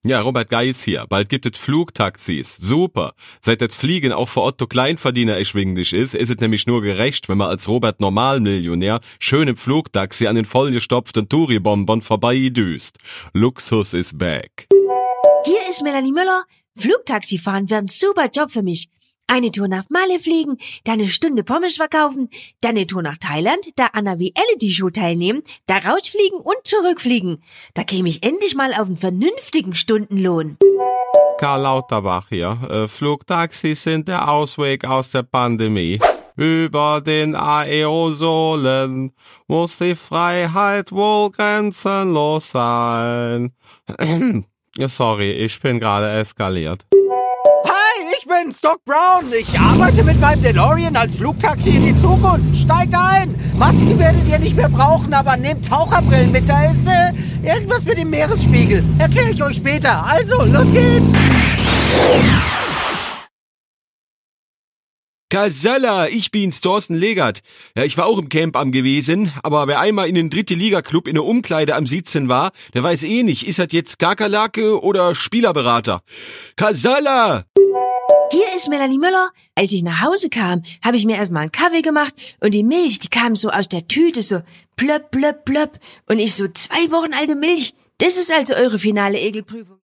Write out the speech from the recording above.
Ja, Robert Geis hier. Bald gibt es Flugtaxis. Super. Seit das Fliegen auch für Otto Kleinverdiener erschwinglich ist es nämlich nur gerecht, wenn man als Robert Normalmillionär schön im Flugtaxi an den vollgestopften Touri-Bonbon vorbeidüst. Luxus is back. Hier ist Melanie Müller. Flugtaxifahren wäre ein super Job für mich. Eine Tour nach Malle fliegen, dann eine Stunde Pommes verkaufen, dann eine Tour nach Thailand, da an der Reality-Show teilnehmen, da rausfliegen und zurückfliegen. Da käme ich endlich mal auf einen vernünftigen Stundenlohn. Karl Lauterbach hier. Flugtaxis sind der Ausweg aus der Pandemie. Über den Aerosolen muss die Freiheit wohl grenzenlos sein. Sorry, ich bin gerade eskaliert. Ich bin Doc Brown. Ich arbeite mit meinem DeLorean als Flugtaxi in die Zukunft. Steigt ein. Masken werdet ihr nicht mehr brauchen, aber nehmt Taucherbrillen mit. Da ist irgendwas mit dem Meeresspiegel. Erkläre ich euch später. Also, los geht's. Casalla, ich bin's, Thorsten Legert. Ja, ich war auch im Camp am gewesen, aber wer einmal in den dritte Liga-Club in der Umkleide am Sitzen war, der weiß eh nicht, ist das jetzt Kakerlake oder Spielerberater. Casalla! Hier ist Melanie Müller. Als ich nach Hause kam, habe ich mir erstmal einen Kaffee gemacht und die Milch, die kam so aus der Tüte, so plöpp, plöpp, plöpp. Und ich so 2 Wochen alte Milch. Das ist also eure finale Ekelprüfung.